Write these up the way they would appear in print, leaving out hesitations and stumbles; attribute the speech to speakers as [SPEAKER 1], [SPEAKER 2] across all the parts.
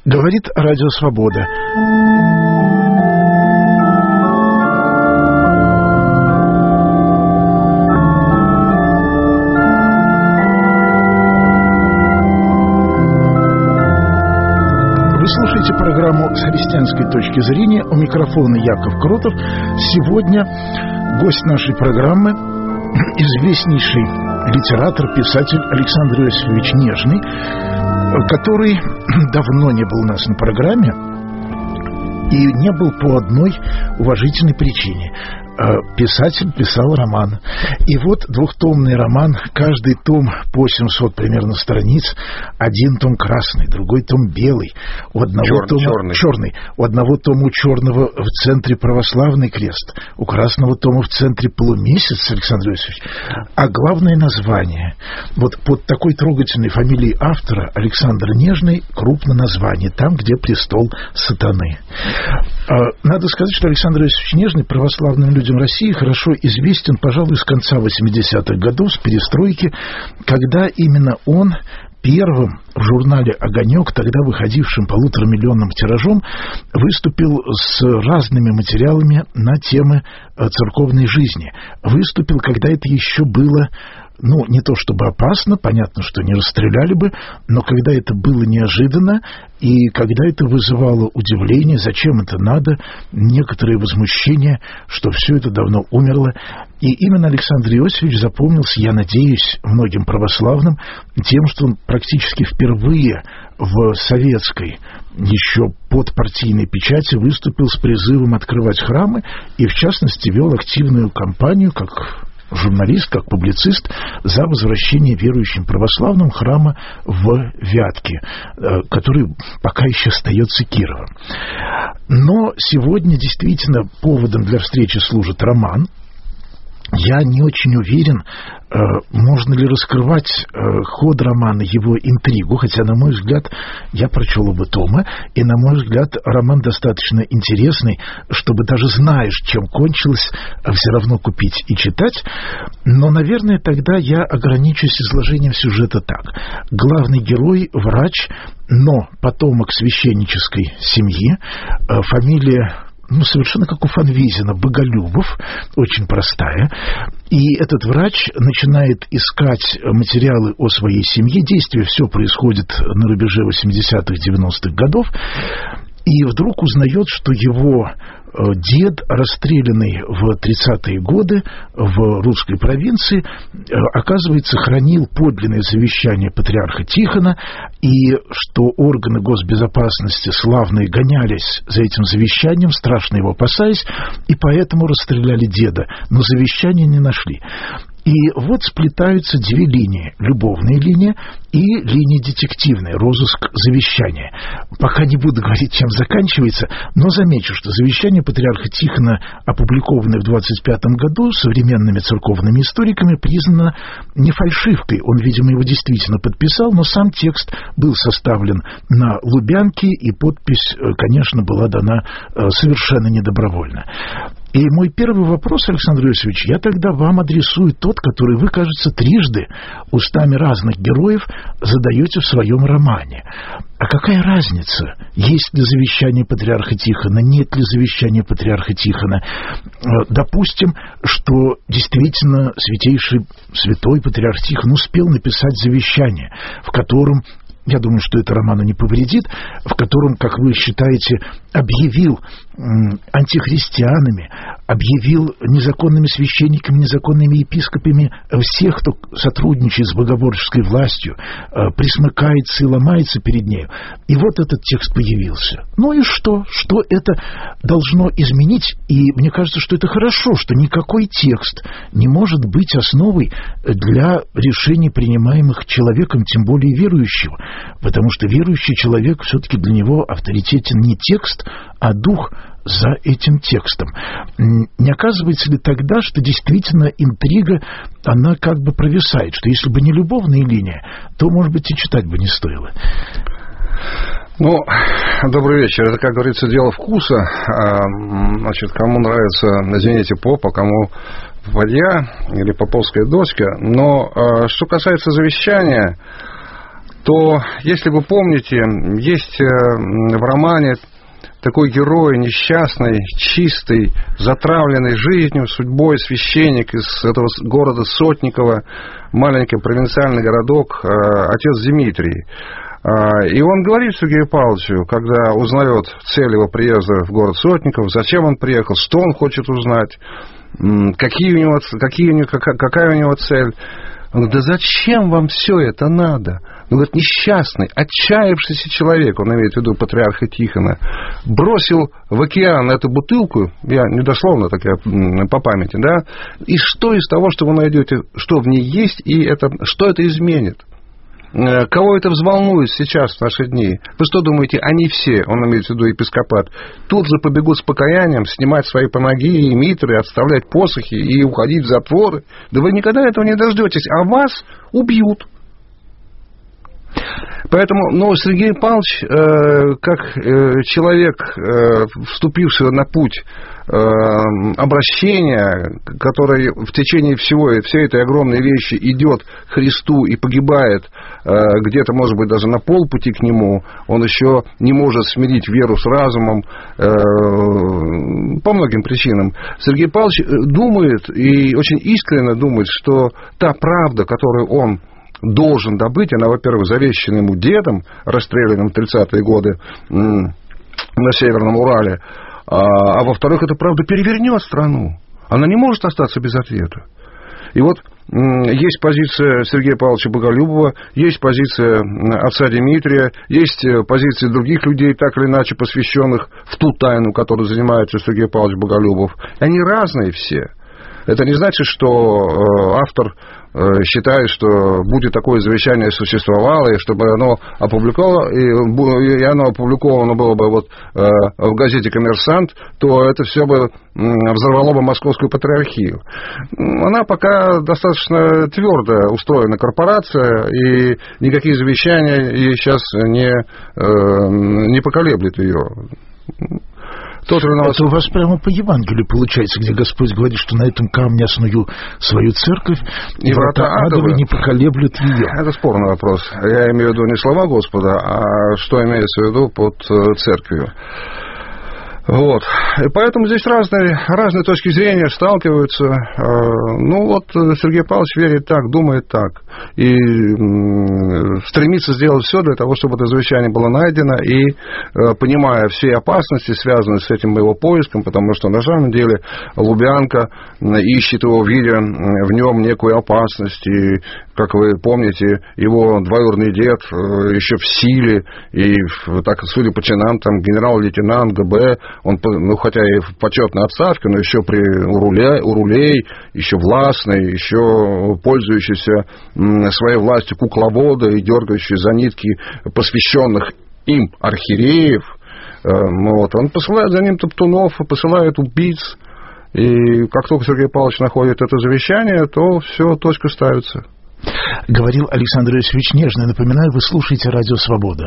[SPEAKER 1] Говорит Радио Свобода. Вы слушаете программу «С христианской точки зрения». У микрофона Яков Кротов. Сегодня гость нашей программы — известнейший литератор, писатель Александр Иосифович Нежный, который давно не был у нас на программе и не был по одной уважительной причине. Писатель писал роман. И вот двухтомный роман, каждый том по 700 примерно страниц, один том красный, другой том белый, у одного тома черный, у одного тома у черного в центре православный крест, у красного тома в центре полумесяц, Александр Иосифович. А главное название. Вот под такой трогательной фамилией автора Александр Нежный крупно название, там, где престол сатаны. Надо сказать, что Александр Иосифович Нежный православным людям России хорошо известен, пожалуй, с конца 80-х годов, с перестройки, когда именно он первым в журнале «Огонек», тогда выходившим 1,5-миллионным тиражом, выступил с разными материалами на темы церковной жизни. Выступил, когда это еще было, не то чтобы опасно, понятно, что не расстреляли бы, но когда это было неожиданно, и когда это вызывало удивление, зачем это надо, некоторые возмущения, что все это давно умерло. И именно Александр Иосифович запомнился, я надеюсь, многим православным тем, что он практически впервые в советской, еще подпартийной печати выступил с призывом открывать храмы и, в частности, вел активную кампанию, как журналист, как публицист, за возвращение верующим православным храма в Вятке, который пока еще остается Кировом. Но сегодня действительно поводом для встречи служит роман. Я не очень уверен, можно ли раскрывать ход романа, его интригу, хотя, на мой взгляд, я прочел оба тома, и, на мой взгляд, роман достаточно интересный, чтобы даже знаешь, чем кончилось, все равно купить и читать. Но, наверное, тогда я ограничусь изложением сюжета так. Главный герой – врач, но потомок священнической семьи, фамилия совершенно как у Фанвизина, Боголюбов, очень простая. И этот врач начинает искать материалы о своей семье. Действие все происходит на рубеже 80-х, 90-х годов. И вдруг узнает, что его дед, расстрелянный в 30-е годы в русской провинции, оказывается, хранил подлинное завещание патриарха Тихона, и что органы госбезопасности славные гонялись за этим завещанием, страшно его опасаясь, и поэтому расстреляли деда, но завещания не нашли. И вот сплетаются две линии. Любовная линия и линия детективная, розыск завещания. Пока не буду говорить, чем заканчивается, но замечу, что завещание патриарха Тихона, опубликованное в 25-м году современными церковными историками, признано не фальшивкой. Он, видимо, его действительно подписал, но сам текст был составлен на Лубянке, и подпись, конечно, была дана совершенно недобровольно. И мой первый вопрос, Александр Иосифович, я тогда вам адресую тот, который вы, кажется, трижды устами разных героев задаете в своем романе. А какая разница, есть ли завещание патриарха Тихона, нет ли завещания патриарха Тихона? Допустим, что действительно святой патриарх Тихон успел написать завещание, в котором, я думаю, что это роману не повредит, в котором, как вы считаете, объявил антихристианами, объявил незаконными священниками, незаконными епископами всех, кто сотрудничает с богоборческой властью, присмыкается и ломается перед нею. И вот этот текст появился. Ну и что? Что это должно изменить? И мне кажется, что это хорошо, что никакой текст не может быть основой для решений, принимаемых человеком, тем более верующего. Потому что верующий человек, все-таки для него авторитетен не текст, а дух за этим текстом. Не оказывается ли тогда, что действительно интрига, она как бы провисает, что если бы не любовная линия, то, может быть, и читать бы не стоило?
[SPEAKER 2] Добрый вечер. Это, как говорится, дело вкуса. Значит, кому нравится, извините, поп, а кому попадья или поповская дочка. Но что касается завещания, то, если вы помните, есть в романе такой герой несчастный, чистый, затравленный жизнью, судьбой, священник из этого города Сотниково, маленький провинциальный городок, отец Дмитрий. И он говорит Сергею Павловичу, когда узнает цель его приезда в город Сотников, зачем он приехал, что он хочет узнать, какая у него цель. Он говорит, да зачем вам все это надо? Он говорит, несчастный, отчаявшийся человек, он имеет в виду патриарха Тихона, бросил в океан эту бутылку, я недословно так по памяти, да, и что из того, что вы найдете, что в ней есть, и что это изменит? Кого это взволнует сейчас, в наши дни? Вы что думаете, они все, он имеет в виду епископат, тут же побегут с покаянием, снимать свои панагии и митры, отставлять посохи и уходить в затворы? Да вы никогда этого не дождетесь, а вас убьют. Поэтому, Сергей Павлович, как человек, вступивший на путь обращения, который в течение всей этой огромной вещи идет к Христу и погибает где-то, может быть, даже на полпути к Нему, он еще не может смирить веру с разумом по многим причинам. Сергей Павлович думает, и очень искренне думает, что та правда, которую он должен добыть, она, во-первых, завещана ему дедом, расстрелянным в 30-е годы на Северном Урале, а во-вторых, эта правда перевернет страну. Она не может остаться без ответа. И вот есть позиция Сергея Павловича Боголюбова, есть позиция отца Дмитрия, есть позиции других людей, так или иначе посвященных в ту тайну, которой занимается Сергей Павлович Боголюбов. И они разные все. Это не значит, что автор считает, что будет такое завещание существовало, и чтобы оно опубликовано, и оно опубликовано было бы в газете «Коммерсант», то это все бы взорвало бы Московскую патриархию. Она пока достаточно твердо устроена корпорация, и никакие завещания ей сейчас не поколеблет ее.
[SPEAKER 1] Это у вас прямо по Евангелию получается, где Господь говорит, что на этом камне осную свою церковь, и врата адовы не поколеблют ее.
[SPEAKER 2] Это спорный вопрос. Я имею в виду не слова Господа, а что имеется в виду под церковью. Вот. И поэтому здесь разные точки зрения сталкиваются. Сергей Павлович верит так, думает так. И стремится сделать все для того, чтобы это завещание было найдено. И понимая все опасности, связанные с этим его поиском, потому что на самом деле Лубянка ищет его, видя в нем некую опасность. И, как вы помните, его двоюродный дед еще в силе, и, так, судя по чинам, там генерал-лейтенант ГБ, он, хотя и в почетной отставке, но еще у рулей, еще властный, еще пользующийся своей властью кукловода и дергающий за нитки посвященных им архиереев. Он посылает за ним топтунов, посылает убийц. И как только Сергей Павлович находит это завещание, то все, точка ставится.
[SPEAKER 1] Говорил Александр Иосифович Нежный. Напоминаю, вы слушаете «Радио Свобода».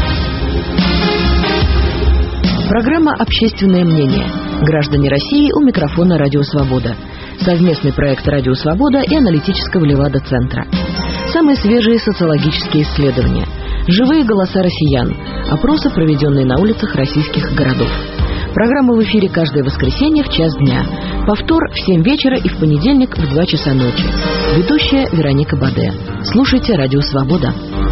[SPEAKER 3] Программа «Общественное мнение». Граждане России у микрофона «Радио Свобода». Совместный проект «Радио Свобода» и аналитического Левада-центра. Самые свежие социологические исследования. Живые голоса россиян. Опросы, проведенные на улицах российских городов. Программа в эфире каждое воскресенье в час дня. Повтор в 7 вечера и в понедельник в 2 часа ночи. Ведущая Вероника Баде. Слушайте «Радио Свобода».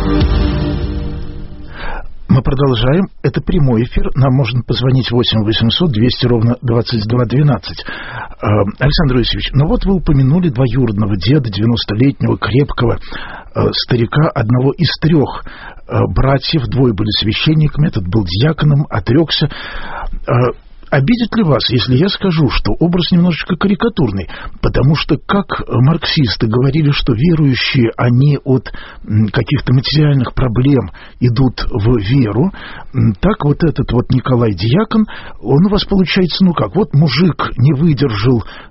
[SPEAKER 1] Мы продолжаем. Это прямой эфир. Нам можно позвонить 8-800-200-22-12. Александр Иосифович, вы упомянули двоюродного деда, 90-летнего, крепкого старика, одного из 3 братьев. 2 были священниками, этот был диаконом, отрекся. Обидит ли вас, если я скажу, что образ немножечко карикатурный, потому что, как марксисты говорили, что верующие, они от каких-то материальных проблем идут в веру, так этот Николай Диакон, он у вас получается, мужик не выдержал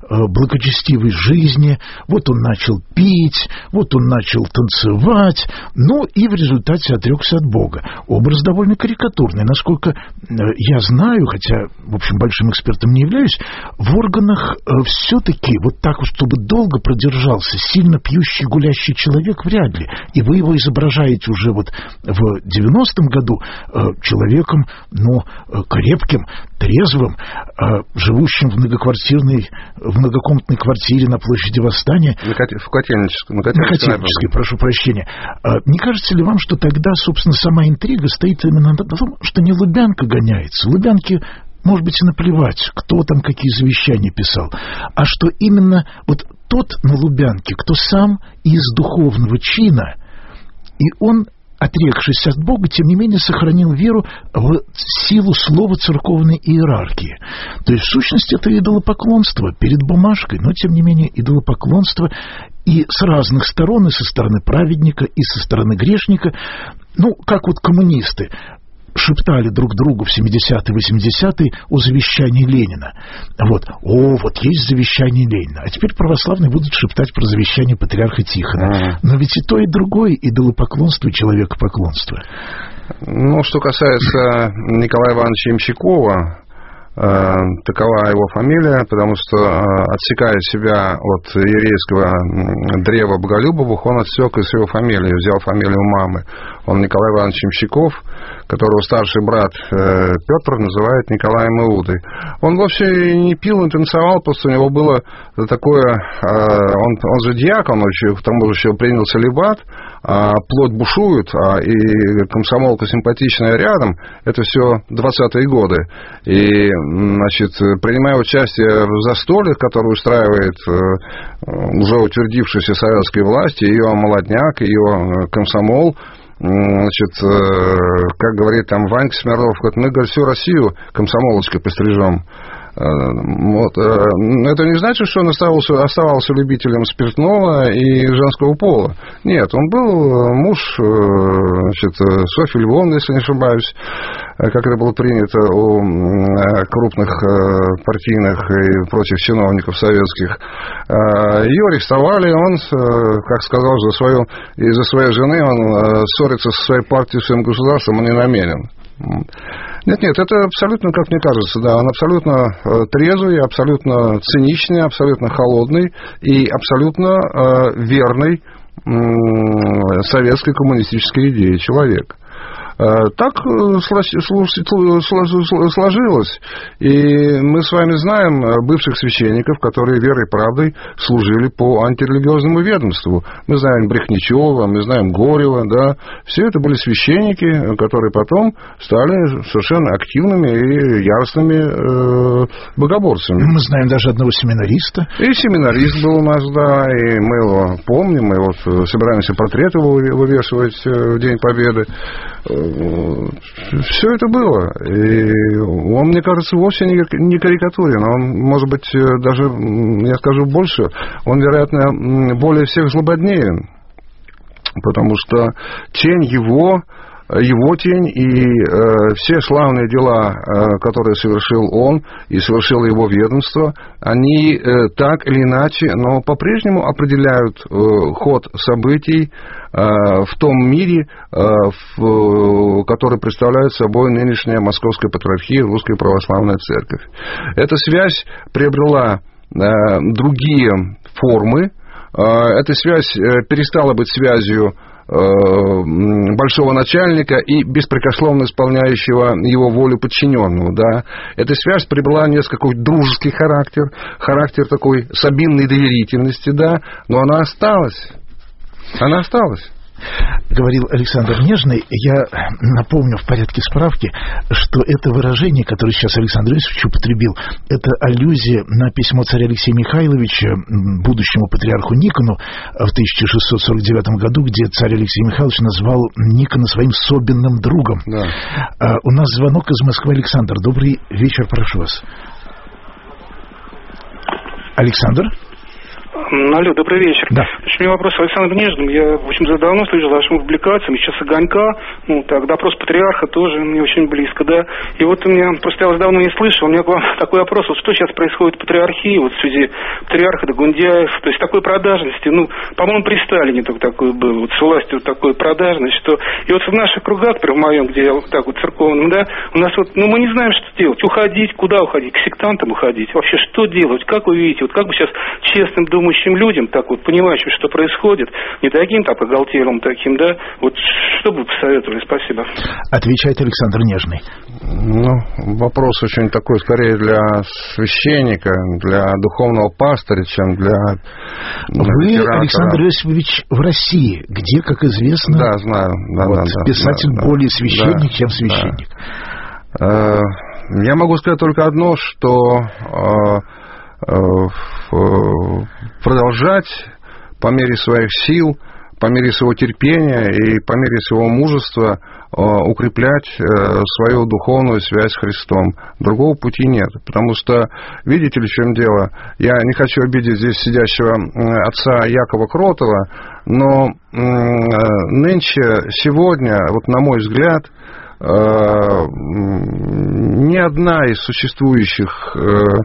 [SPEAKER 1] благочестивой жизни, вот он начал пить, вот он начал танцевать, но и в результате отрекся от Бога. Образ довольно карикатурный. Насколько я знаю, хотя, в общем, большим экспертом не являюсь, в органах все-таки вот так вот, чтобы долго продержался сильно пьющий, гулящий человек, вряд ли. И вы его изображаете уже вот в 90-м году человеком, крепким, трезвым, живущим в многокомнатной квартире на площади Восстания.
[SPEAKER 2] В Котельнической,
[SPEAKER 1] прошу прощения. Не кажется ли вам, что тогда, собственно, сама интрига стоит именно на том, что не Лубянка гоняется? Лубянке, может быть, и наплевать, кто там какие завещания писал, а что именно вот тот на Лубянке, кто сам из духовного чина, и он, отрекшись от Бога, тем не менее сохранил веру в силу слова церковной иерархии. То есть, в сущности, это идолопоклонство перед бумажкой, но, тем не менее, идолопоклонство и с разных сторон, и со стороны праведника, и со стороны грешника. Как вот коммунисты шептали друг другу в 70-е, 80-е о завещании Ленина. Вот есть завещание Ленина. А теперь православные будут шептать про завещание патриарха Тихона. Но ведь и то, и другое идолопоклонство и человекопоклонство.
[SPEAKER 2] Что касается Николая Ивановича Ямщикова, такова его фамилия, потому что, отсекая себя от еврейского древа Боголюбовых, он отсек из его фамилии, взял фамилию мамы. Он Николай Иванович Ямщиков, которого старший брат Петр называет Николаем Иудой. Он вовсе не пил, не танцевал, просто у него было такое... Он же диакон, к тому же еще принял целибат, а плоть бушует, и комсомолка симпатичная рядом. Это все 20-е годы. И, принимая участие в застольях, которые устраивает уже утвердившаяся советская власть, ее молодняк, ее комсомол, как говорит там Ванька Смирнов, мы, говорит, всю Россию комсомолочкой пострижем. Это не значит, что он оставался любителем спиртного и женского пола. Нет, он был муж Софьи Львовны, если не ошибаюсь, как это было принято у крупных партийных и прочих чиновников советских. Ее арестовали, он, как сказал, из-за своей жены он ссориться со своей партией, своим государством, он не намерен. Нет, это абсолютно, как мне кажется, да, он абсолютно трезвый, абсолютно циничный, абсолютно холодный и абсолютно верный советской коммунистической идее человек. Так сложилось. И мы с вами знаем бывших священников, которые верой и правдой служили по антирелигиозному ведомству. Мы знаем Брехничева, мы знаем Горева, да. Все это были священники, которые потом стали совершенно активными и яростными богоборцами.
[SPEAKER 1] Мы знаем даже одного семинариста.
[SPEAKER 2] И семинарист был у нас, да, и мы его помним, мы собираемся портрет его вывешивать в День Победы. Все это было. И он, мне кажется, вовсе не карикатурен. Он, может быть, даже, я скажу больше, он, вероятно, более всех злободнеен. Потому что тень его тень и все славные дела, которые совершил он и совершило его ведомство, они так или иначе, но по-прежнему определяют ход событий в том мире, который представляет собой нынешняя Московская Патриархия, Русская Православная Церковь. Эта связь приобрела другие формы. Эта связь перестала быть связью большого начальника и беспрекословно исполняющего его волю подчиненного, да. Эта связь приобрела несколько дружеский характер такой сабинной доверительности, да, но она осталась.
[SPEAKER 1] Говорил Александр Нежный. Я напомню в порядке справки, что это выражение, которое сейчас Александр Иосифович употребил, это аллюзия на письмо царя Алексея Михайловича будущему патриарху Никону в 1649 году, где царь Алексей Михайлович назвал Никона своим особенным другом. Да. У нас звонок из Москвы. Александр, добрый вечер, прошу вас. Александр?
[SPEAKER 4] Алло, добрый вечер.
[SPEAKER 1] Да.
[SPEAKER 4] У меня вопрос Александру Нежному. Я, в общем, давно слежу за вашими публикациями. Сейчас «Огонька», допрос патриарха тоже мне очень близко, да. И вот у меня, просто я вас давно не слышал, у меня к вам такой вопрос, вот что сейчас происходит в патриархии, вот в связи патриарха Гундяев, то есть такой продажности, по-моему, при Сталине только такое было, вот с властью вот такой продажность, что... И вот в наших кругах, например, в моем, где я вот так вот церковном, да, у нас вот, мы не знаем, что делать, уходить, куда уходить, к сектантам уходить, вообще что делать, как вы видите, вот как бы сейчас честным думающим людям, так вот, понимающим, что происходит, не таким так оголтелым таким, да, вот что бы вы посоветовали? Спасибо.
[SPEAKER 1] Отвечает Александр Нежный.
[SPEAKER 2] Вопрос очень такой, скорее для священника, для духовного пастыря, чем для
[SPEAKER 1] Вы,
[SPEAKER 2] литератора.
[SPEAKER 1] Александр Иосифович, в России, где, как известно,
[SPEAKER 2] Да, знаю.
[SPEAKER 1] писатель более священник, чем священник.
[SPEAKER 2] Да. Я могу сказать только одно, что продолжать по мере своих сил, по мере своего терпения и по мере своего мужества укреплять свою духовную связь с Христом. Другого пути нет. Потому что, видите ли, в чем дело? Я не хочу обидеть здесь сидящего отца Якова Кротова, но нынче, сегодня, вот на мой взгляд, ни одна из существующих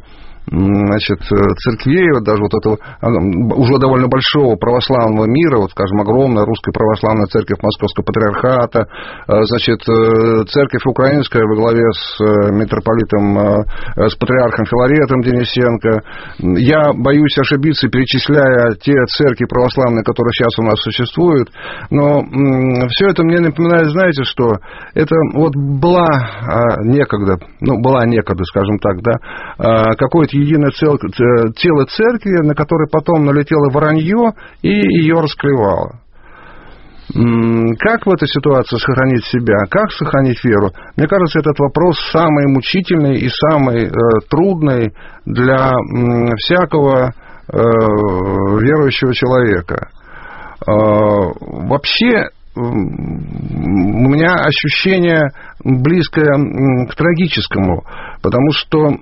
[SPEAKER 2] церквей, вот даже вот этого уже довольно большого православного мира, вот, скажем, огромная русская православная церковь Московского патриархата, церковь украинская во главе с митрополитом, с патриархом Филаретом Денисенко. Я боюсь ошибиться, перечисляя те церкви православные, которые сейчас у нас существуют, но все это мне напоминает, знаете что, это вот была некогда, скажем так, да, какое-то единое тело церкви, на которое потом налетело воронье и ее расклевало. Как в этой ситуации сохранить себя? Как сохранить веру? Мне кажется, этот вопрос самый мучительный и самый трудный для всякого верующего человека. Вообще, у меня ощущение близкое к трагическому, потому что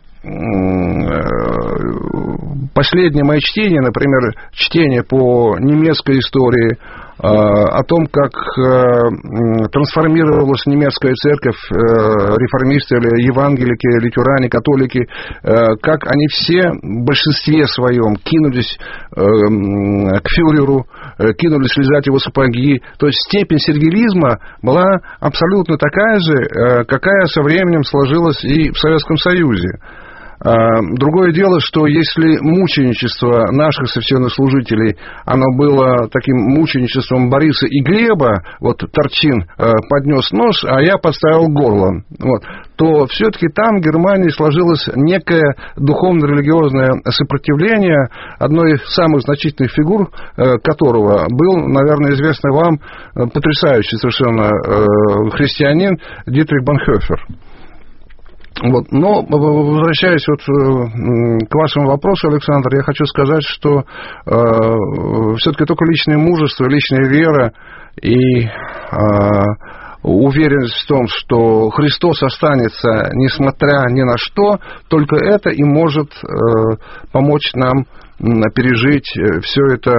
[SPEAKER 2] последнее мое чтение, например, чтение по немецкой истории, о том, как трансформировалась немецкая церковь, реформисты или евангелики, или тюране, католики, как они все в большинстве своем кинулись к фюреру, кинулись лизать его сапоги. То есть степень сергиализма была абсолютно такая же, какая со временем сложилась и в Советском Союзе. Другое дело, что если мученичество наших священнослужителей, оно было таким мученичеством Бориса и Глеба, вот Торчин поднес нож, а я подставил горло, вот, то все-таки там в Германии сложилось некое духовно-религиозное сопротивление, одной из самых значительных фигур которого был, наверное, известный вам потрясающий совершенно христианин Дитрих Бонхофер. Вот. Но, возвращаясь вот к вашему вопросу, Александр, я хочу сказать, что все-таки только личное мужество, личная вера и уверенность в том, что Христос останется, несмотря ни на что, только это и может помочь нам пережить все это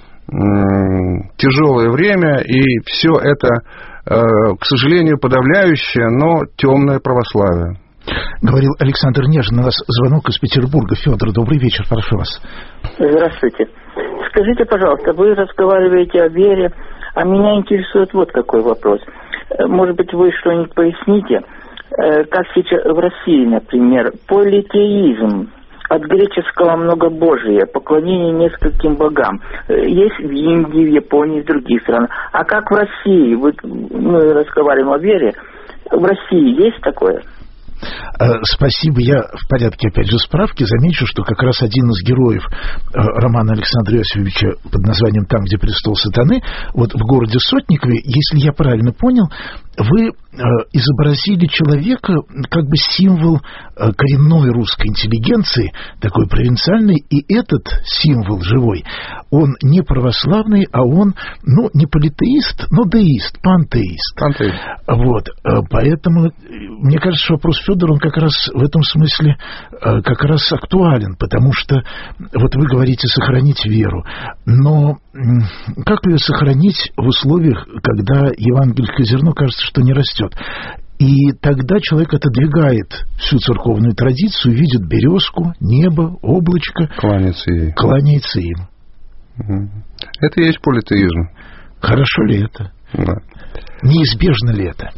[SPEAKER 2] тяжелое время и все это, к сожалению, подавляющее, но темное православие.
[SPEAKER 1] Говорил Александр Нежный. У нас звонок из Петербурга. Федор, добрый вечер, прошу вас.
[SPEAKER 5] Здравствуйте. Скажите, пожалуйста, вы разговариваете о вере, а меня интересует вот какой вопрос. Может быть, вы что-нибудь поясните, как сейчас в России, например, политеизм, от греческого многобожие, поклонение нескольким богам, есть в Индии, в Японии, в других странах. А как в России? Мы разговариваем о вере. В России есть такое?
[SPEAKER 1] Спасибо. Я в порядке, опять же, справки замечу, что как раз один из героев романа Александра Иосифовича под названием «Там, где престол сатаны», вот в городе Сотникове, если я правильно понял, вы изобразили человека, как бы символ коренной русской интеллигенции, такой провинциальный, и этот символ живой, он не православный, а он, не политеист, но деист, пантеист.
[SPEAKER 2] Пантеист.
[SPEAKER 1] Вот, поэтому мне кажется, что вопрос Федора, он как раз в этом смысле как раз актуален, потому что вот вы говорите сохранить веру, но как ее сохранить в условиях, когда евангельское зерно, кажется, что не растет? И тогда человек отодвигает всю церковную традицию, видит березку, небо, облачко, кланяется им.
[SPEAKER 2] Это и есть политеизм.
[SPEAKER 1] Хорошо ли это?
[SPEAKER 2] Да.
[SPEAKER 1] Неизбежно ли это?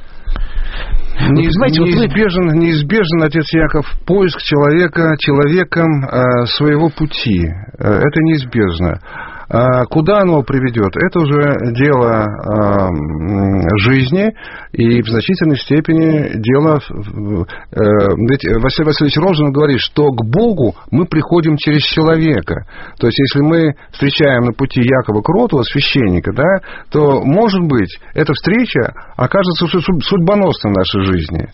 [SPEAKER 2] Неизбежен, отец Яков, поиск человеком своего пути. Это неизбежно. Куда оно приведет? Это уже дело жизни и в значительной степени дело... Ведь Василий Васильевич Розанов говорит, что к Богу мы приходим через человека. То есть, если мы встречаем на пути Якова Кротова, священника, да, то, может быть, эта встреча окажется судьбоносной в нашей жизни.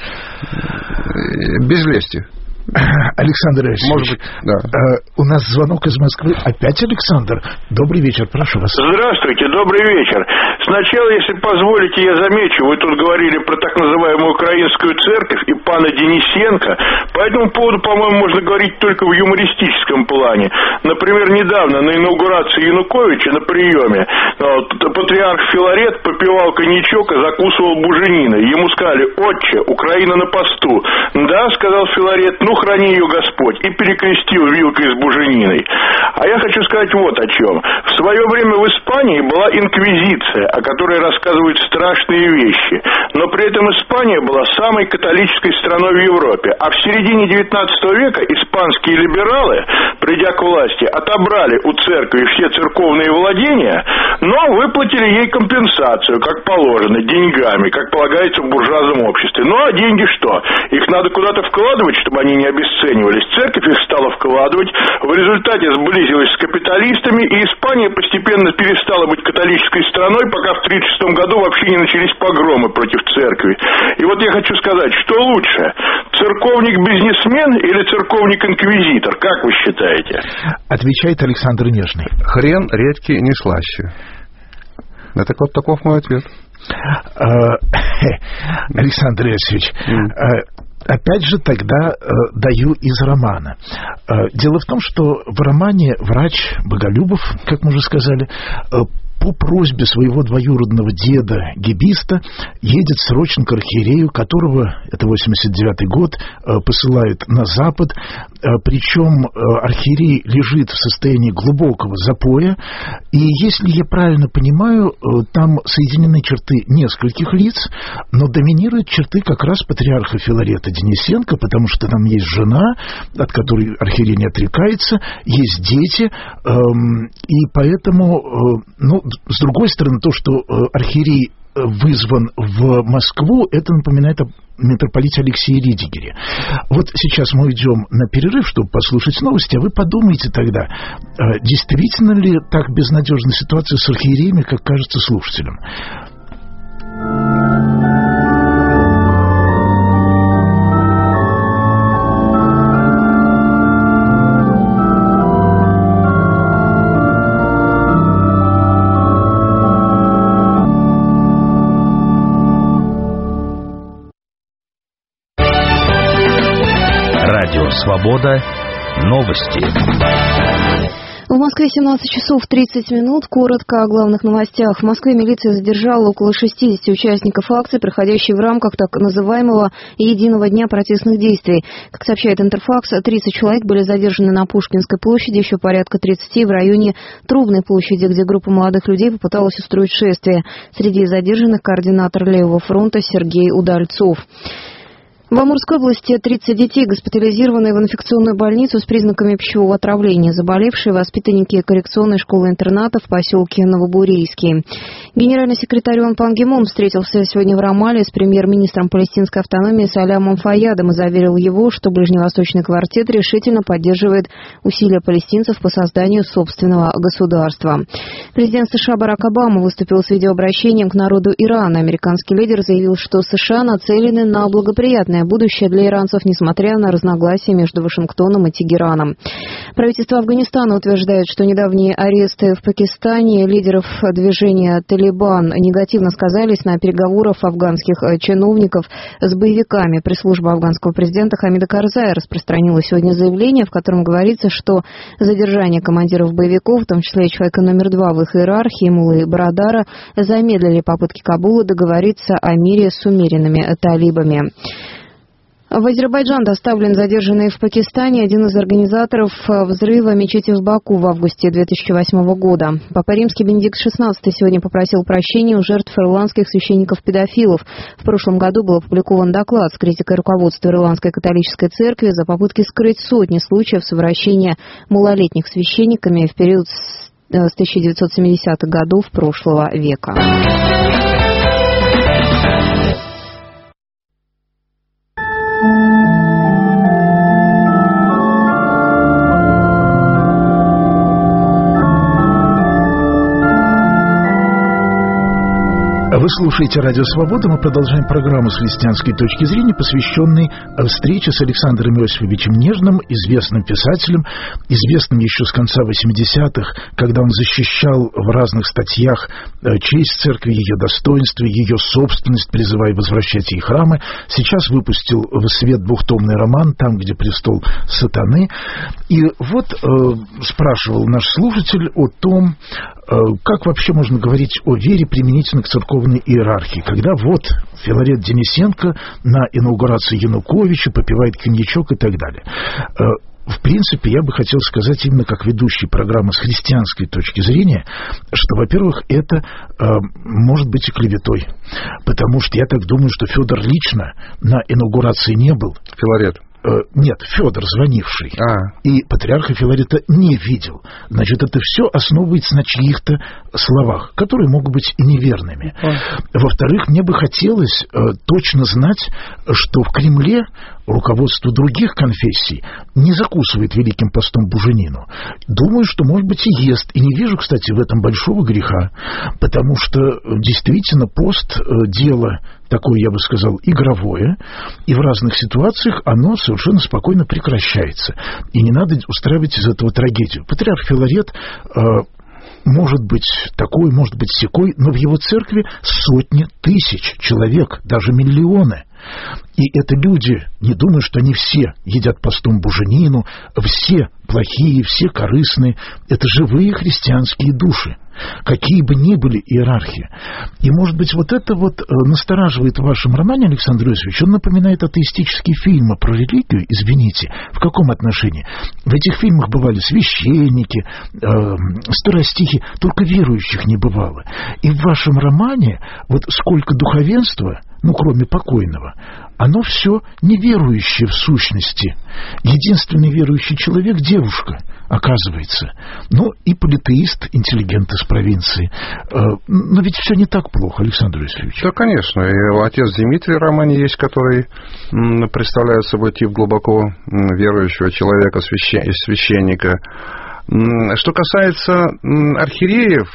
[SPEAKER 2] Без лести.
[SPEAKER 1] Александр Ильич,
[SPEAKER 2] может быть, да.
[SPEAKER 1] У нас звонок из Москвы. Опять Александр. Добрый вечер, прошу вас.
[SPEAKER 6] Здравствуйте, добрый вечер. Сначала, если позволите, я замечу, вы тут говорили про так называемую украинскую церковь и пана Денисенко. По этому поводу, по-моему, можно говорить только в юмористическом плане. Например, недавно на инаугурации Януковича на приеме патриарх Филарет попивал коньячок и закусывал бужениной. Ему сказали: «Отче, Украина на посту». «Да», — сказал Филарет, «ну храни ее Господь», и перекрестил вилкой с бужениной. А я хочу сказать вот о чем. В свое время в Испании была инквизиция, о которой рассказывают страшные вещи. Но при этом Испания была самой католической страной в Европе. А в середине 19 века испанские либералы, придя к власти, отобрали у церкви все церковные владения, но выплатили ей компенсацию, как положено, деньгами, как полагается в буржуазном обществе. Ну а деньги что? Их надо куда-то вкладывать, чтобы они не обесценивались. Церковь их стала вкладывать, в результате сблизилась с капиталистами, и Испания постепенно перестала быть католической страной, пока в 1936 году вообще не начались погромы против церкви. И вот я хочу сказать, что лучше, церковник-бизнесмен или церковник-инквизитор? Как вы считаете?
[SPEAKER 1] Отвечает Александр Нежный.
[SPEAKER 2] Хрен редкий не слаще. Это вот таков мой ответ.
[SPEAKER 1] Александр Иосифович, опять же тогда даю из романа. Дело в том, что в романе врач Боголюбов, как мы уже сказали, по просьбе своего двоюродного деда Гебиста едет срочно к архиерею, которого, это 89-й год, посылают на запад. Причем архиерей лежит в состоянии глубокого запоя. И если я правильно понимаю, там соединены черты нескольких лиц, но доминируют черты как раз патриарха Филарета Денисенко, потому что там есть жена, от которой архиерей не отрекается, есть дети, и поэтому, с другой стороны, то, что архиерей вызван в Москву, это напоминает о митрополите Алексее Ридигере. Вот сейчас мы уйдем на перерыв, чтобы послушать новости, а вы подумайте тогда, действительно ли так безнадежна ситуация с архиереями, как кажется слушателям?
[SPEAKER 7] Свобода. Новости.
[SPEAKER 8] В Москве 17 часов 30 минут. Коротко о главных новостях. В Москве милиция задержала около 60 участников акции, проходящей в рамках так называемого «Единого дня протестных действий». Как сообщает Интерфакс, 30 человек были задержаны на Пушкинской площади, еще порядка 30 в районе Трубной площади, где группа молодых людей попыталась устроить шествие. Среди задержанных координатор Левого фронта Сергей Удальцов. В Амурской области 30 детей, госпитализированные в инфекционную больницу с признаками пищевого отравления. Заболевшие воспитанники коррекционной школы-интерната в поселке Новобурейский. Генеральный секретарь ООН Пан Ги Мун встретился сегодня в Рамале с премьер-министром палестинской автономии Салямом Фаядом и заверил его, что Ближневосточный квартет решительно поддерживает усилия палестинцев по созданию собственного государства. Президент США Барак Обама выступил с видеообращением к народу Ирана. Американский лидер заявил, что США нацелены на благоприятное светлое будущее для иранцев, несмотря на разногласия между Вашингтоном и Тегераном. Правительство Афганистана утверждает, что недавние аресты в Пакистане лидеров движения «Талибан» негативно сказались на переговорах афганских чиновников с боевиками. Пресс-служба афганского президента Хамида Карзая распространила сегодня заявление, в котором говорится, что задержание командиров боевиков, в том числе и человека номер 2 в их иерархии, Муллы Барадара, замедлили попытки Кабула договориться о мире с умеренными талибами. В Азербайджан доставлен задержанный в Пакистане один из организаторов взрыва мечети в Баку в августе 2008 года. Папа Римский Бенедикт XVI сегодня попросил прощения у жертв ирландских священников-педофилов. В прошлом году был опубликован доклад с критикой руководства Ирландской католической церкви за попытки скрыть сотни случаев совращения малолетних священниками в период с 1970-х годов прошлого века.
[SPEAKER 1] Вы слушаете «Радио Свобода». Мы продолжаем программу с христианской точки зрения, посвященной встрече с Александром Иосифовичем Нежным, известным писателем, известным еще с конца 80-х, когда он защищал в разных статьях честь церкви, ее достоинство, ее собственность, призывая возвращать ей храмы. Сейчас выпустил в свет двухтомный роман «Там, где престол сатаны». И вот спрашивал наш слушатель о том, как вообще можно говорить о вере применительно к церковной иерархии, когда вот Филарет Денисенко на инаугурацию Януковича попивает коньячок и так далее. В принципе, я бы хотел сказать именно как ведущий программы с христианской точки зрения, что, во-первых, это может быть и клеветой, потому что я так думаю, что Федор лично на инаугурации не был.
[SPEAKER 2] Филарет.
[SPEAKER 1] Нет, Федор, звонивший. И патриарха Филарета не видел. Значит, это все основывается на чьих-то словах, которые могут быть и неверными. Во-вторых, мне бы хотелось точно знать, что в Кремле руководство других конфессий не закусывает Великим постом буженину. Думаю, что, может быть, и ест. И не вижу, кстати, в этом большого греха, потому что действительно пост – дело такое, я бы сказал, игровое, и в разных ситуациях оно совершенно спокойно прекращается. И не надо устраивать из этого трагедию. Патриарх Филарет может быть такой, может быть сякой, но в его церкви сотни тысяч человек, даже миллионы. И это люди, не думаю, что они все едят постом буженину, все плохие, все корыстные. Это живые христианские души, какие бы ни были иерархии. И, может быть, вот это вот настораживает в вашем романе, Александр Иосифович. Он напоминает атеистические фильмы про религию, извините. В каком отношении? В этих фильмах бывали священники, старостихи, только верующих не бывало. И в вашем романе вот сколько духовенства, ну, кроме покойного, оно все неверующее в сущности. Единственный верующий человек – девушка, оказывается. Ну, и политеист, интеллигент из провинции. Но ведь все не так плохо, Александр Иосифович.
[SPEAKER 2] Да, конечно. И отец Дмитрий в романе есть, который представляет собой тип глубоко верующего человека, священника. Что касается архиереев,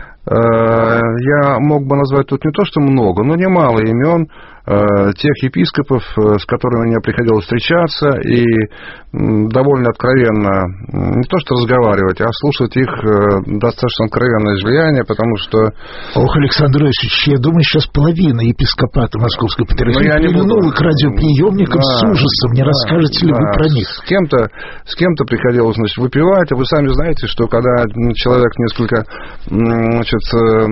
[SPEAKER 2] я мог бы назвать тут не то, что много, но немало имен тех епископов, с которыми мне приходилось встречаться, и довольно откровенно, не то что разговаривать, а слушать их достаточно откровенное излияние, потому что...
[SPEAKER 1] Ох, Александр Иосифович, я думаю, сейчас половина епископата Московской Патриархии прильнула к радиоприемникам с ужасом. Не расскажете ли вы про них?
[SPEAKER 2] С кем-то приходилось, значит, выпивать, а вы сами знаете, что когда человек несколько, значит,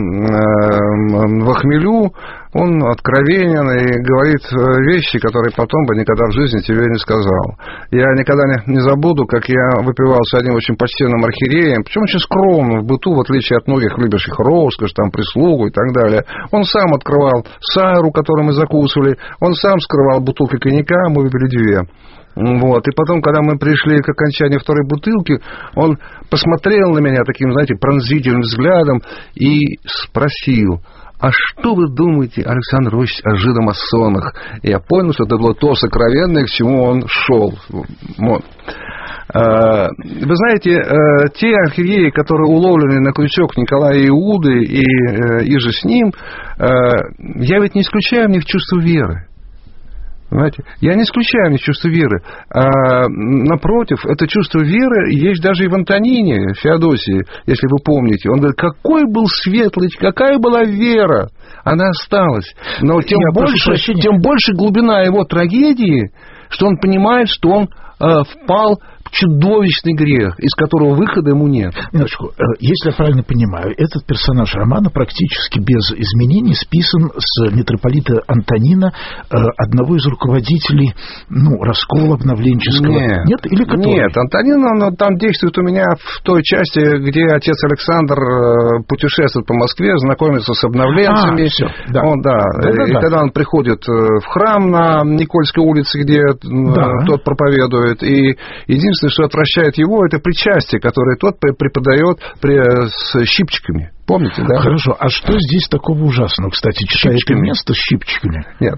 [SPEAKER 2] в хмелю, он откровенен и говорит вещи, которые потом бы никогда в жизни тебе не сказал. Я никогда не забуду, как я выпивал с одним очень почтенным архиереем, причем очень скромным в быту, в отличие от многих любящих роскошь, там, прислугу и так далее. Он сам открывал сайру, которую мы закусывали, он сам скрывал бутылки коньяка, мы выпили 2. Вот. И потом, когда мы пришли к окончанию второй бутылки, он посмотрел на меня таким, знаете, пронзительным взглядом и спросил: а что вы думаете, Александр Ильич, о жидомасонах? И я понял, что это было то сокровенное, к чему он шел. Вот. Вы знаете, те архиереи, которые уловлены на крючок Николая Иуды и же с ним, я ведь не исключаю в них чувство веры. Понимаете? Я не исключаю мне чувство веры. Напротив, это чувство веры есть даже и в Антонине Феодосии, если вы помните. Он говорит, какой был светлый, какая была вера. Она осталась. Но тем больше глубина его трагедии, что он понимает, что он впал в чудовищный грех, из которого выхода ему нет.
[SPEAKER 1] Минуточку. Если я правильно понимаю, этот персонаж романа практически без изменений списан с митрополита Антонина, одного из руководителей, раскола обновленческого.
[SPEAKER 2] Нет,
[SPEAKER 1] или который?
[SPEAKER 2] Нет, Антонин, он там действует у меня в той части, где отец Александр путешествует по Москве, знакомится с обновленцами.
[SPEAKER 1] Всё, да.
[SPEAKER 2] И когда он приходит в храм на Никольской улице, где тот проповедует, и единственное, что отвращает его, это причастие, которое тот преподает с щипчиками. Помните, да?
[SPEAKER 1] Хорошо. А что здесь такого ужасного, кстати, читая это место с щипчиками?
[SPEAKER 2] Нет,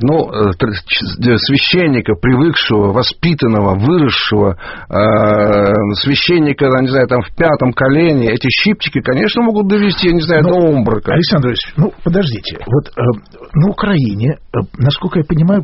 [SPEAKER 2] священника, привыкшего, воспитанного, выросшего, священника, не знаю, там в 5-м колене, эти щипчики, конечно, могут довести, я не знаю, до обморока.
[SPEAKER 1] Александр Ильич, подождите. Вот на Украине, насколько я понимаю,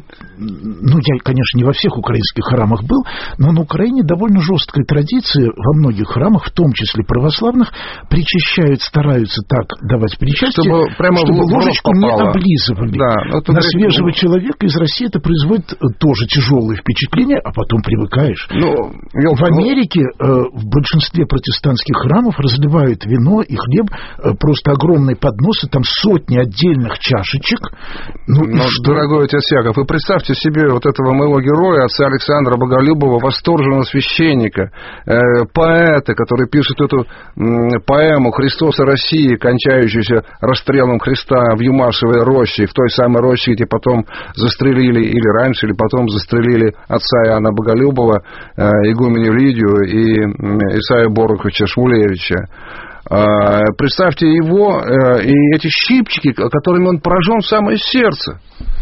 [SPEAKER 1] я, конечно, не во всех украинских храмах был, но на Украине довольно жесткая традиция во многих храмах, в том числе православных, причащают, стараются так давать причастие, чтобы ложечку не облизывали.
[SPEAKER 2] Да,
[SPEAKER 1] на свежего человека из России это производит тоже тяжелое впечатление, а потом привыкаешь. В Америке в большинстве протестантских храмов разливают вино и хлеб, просто огромные подносы, там сотни отдельных чашечек.
[SPEAKER 2] Дорогой отец Яков, вы представьте себе вот этого моего героя, отца Александра Боголюбова, восторженного священника, поэта, который пишет эту поэму «Христос и Россия», кончающуюся расстрелом Христа в Юмашевой роще, в той самой роще, где потом застрелили, или раньше, или потом застрелили отца Иоанна Боголюбова, игуменю Лидию и Исаия Боруховича Шмулевича. Представьте его и эти щипчики, которыми он поражен в самое сердце.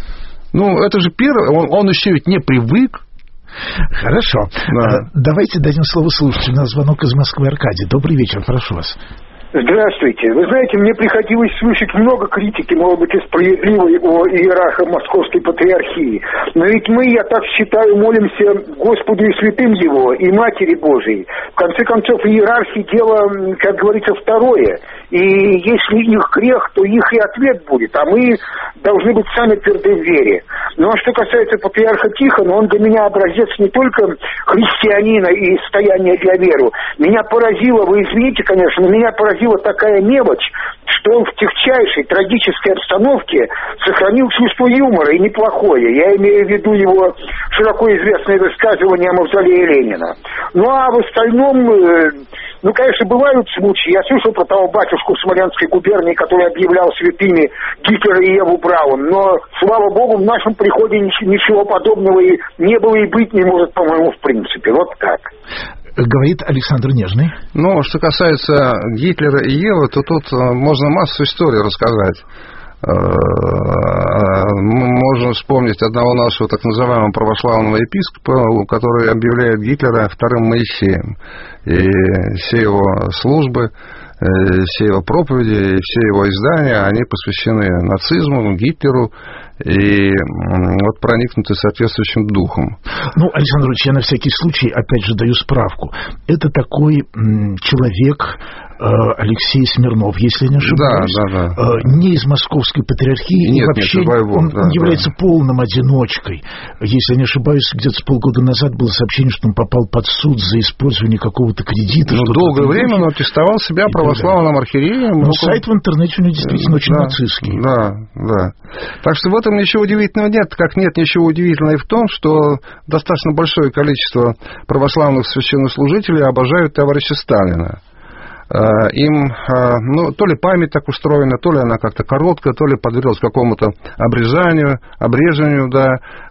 [SPEAKER 2] Это же первое, он еще ведь не привык.
[SPEAKER 1] Хорошо. Да. Давайте дадим слово слушателю. На звонок из Москвы Аркадий. Добрый вечер, прошу вас.
[SPEAKER 9] Здравствуйте. Вы знаете, мне приходилось слышать много критики, может быть, и справедливой о иерархах Московской Патриархии. Но ведь мы, я так считаю, молимся Господу и святым Его, и Матери Божией. В конце концов, иерархии дело, как говорится, второе. И если их грех, то их и ответ будет. А мы должны быть сами тверды в вере. Ну, а что касается патриарха Тихона, он для меня образец не только христианина и стояния для веры. Меня поразило, вы извините, конечно, но меня поразила такая мелочь, что он в техчайшей трагической обстановке сохранил чувство юмора, и неплохое. Я имею в виду его широко известное высказывание о мавзолее Ленина. А в остальном, конечно, бывают случаи. Я слышал про того батюшку в Смоленской губернии, который объявлял святыми Гитлера и Еву Браун. Но, слава богу, в нашем приходе ничего подобного и не было, и быть не может, по-моему, в принципе. Вот так.
[SPEAKER 1] Говорит Александр Нежный.
[SPEAKER 2] Что касается Гитлера и Евы, то тут можно массу историй рассказать. Можно вспомнить одного нашего так называемого православного епископа, который объявляет Гитлера вторым Моисеем. И все его службы, все его проповеди и все его издания, они посвящены нацизму, Гитлеру и проникнуты соответствующим духом.
[SPEAKER 1] Александр Ильич, я на всякий случай опять же даю справку. Это такой человек Алексей Смирнов, если я не ошибаюсь.
[SPEAKER 2] Да.
[SPEAKER 1] Не из Московской Патриархии.
[SPEAKER 2] Нет,
[SPEAKER 1] и вообще он является полным одиночкой. Если я не ошибаюсь, где-то с полгода назад было сообщение, что он попал под суд за использование какого-то кредита.
[SPEAKER 2] Долгое время он аттестовал себя православным архиереем.
[SPEAKER 1] Сайт в интернете у него действительно очень нацистский.
[SPEAKER 2] Да. Так что в этом ничего удивительного нет. Как нет ничего удивительного и в том, что достаточно большое количество православных священнослужителей обожают товарища Сталина. Им, то ли память так устроена, то ли она как-то короткая, то ли подверглась какому-то обрежанию, да,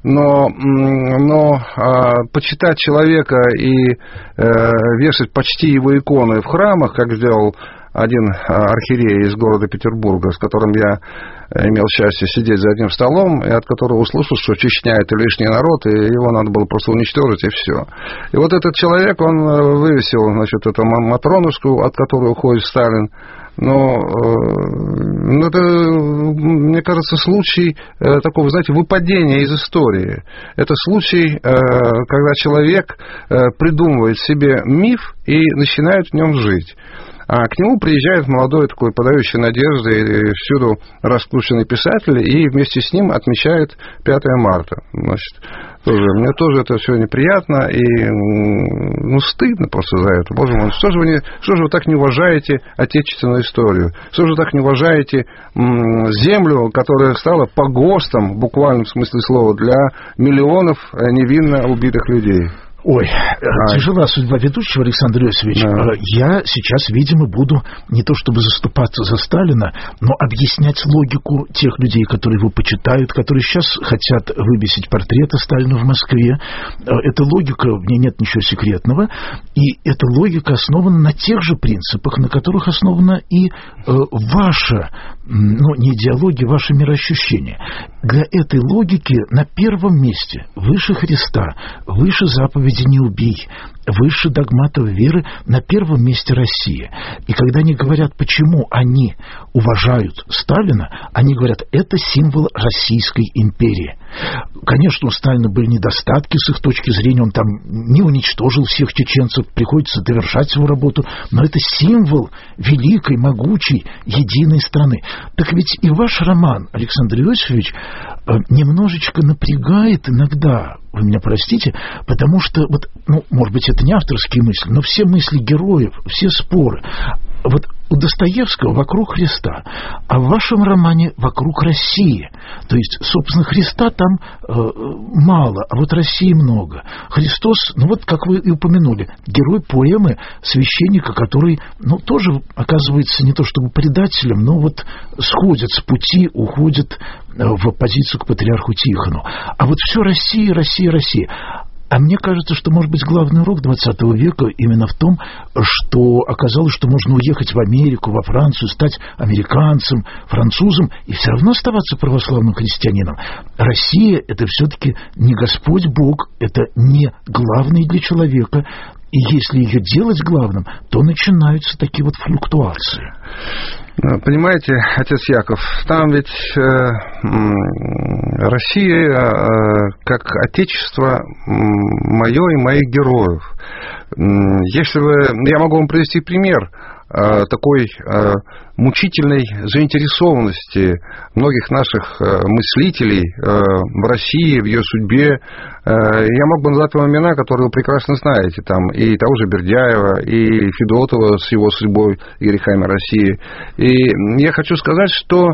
[SPEAKER 2] но почитать человека и вешать почти его иконы в храмах, как сделал один архиерей из города Петербурга, с которым я имел счастье сидеть за одним столом, и от которого услышал, что Чечня – это лишний народ, и его надо было просто уничтожить, и все. И вот этот человек, он вывесил, значит, эту Матронушку, от которой уходит Сталин. Но это, мне кажется, случай такого, знаете, выпадения из истории. Это случай, когда человек придумывает себе миф и начинает в нем жить. А к нему приезжает молодой такой, подающий надежды и всюду раскрученный писатель, и вместе с ним отмечает 5 марта. Значит, мне тоже это все неприятно, и стыдно просто за это. Боже мой, что же вы так не уважаете отечественную историю? Что же вы так не уважаете землю, которая стала погостом, в буквальном смысле слова, для миллионов невинно убитых людей?
[SPEAKER 1] Ой, тяжела судьба ведущего, Александр Иосифович. Да. Я сейчас, видимо, буду не то чтобы заступаться за Сталина, но объяснять логику тех людей, которые его почитают, которые сейчас хотят выбесить портреты Сталина в Москве. Эта логика, в ней нет ничего секретного, и эта логика основана на тех же принципах, на которых основана и ваша, не идеология, ваше мироощущение. Для этой логики на первом месте, выше Христа, выше заповеди «Не убей», выше догматов веры, на первом месте Россия. И когда они говорят, почему они уважают Сталина, они говорят, это символ Российской империи. Конечно, у Сталина были недостатки с их точки зрения, он там не уничтожил всех чеченцев, приходится довершать его работу, но это символ великой, могучей, единой страны. Так ведь и ваш роман, Александр Иосифович, немножечко напрягает иногда, вы меня простите, потому что, может быть, это не авторские мысли, но все мысли героев, все споры. Вот у Достоевского вокруг Христа, а в вашем романе вокруг России. То есть, собственно, Христа там мало, а вот России много. Христос, как вы и упомянули, герой поэмы священника, который, тоже оказывается не то чтобы предателем, но сходит с пути, уходит в оппозицию к патриарху Тихону. А вот все Россия, Россия, Россия. А мне кажется, что, может быть, главный урок 20 века именно в том, что оказалось, что можно уехать в Америку, во Францию, стать американцем, французом и все равно оставаться православным христианином. Россия – это все-таки не Господь Бог, это не главный для человека. И если ее делать главным, то начинаются такие флуктуации.
[SPEAKER 2] Понимаете, отец Яков, там ведь Россия как отечество мое и моих героев. Если я могу вам привести пример такой мучительной заинтересованности многих наших мыслителей в России, в ее судьбе. Я мог бы назвать вам имена, которые вы прекрасно знаете, там и того же Бердяева, и Федотова с его судьбой и грехами России. И я хочу сказать, что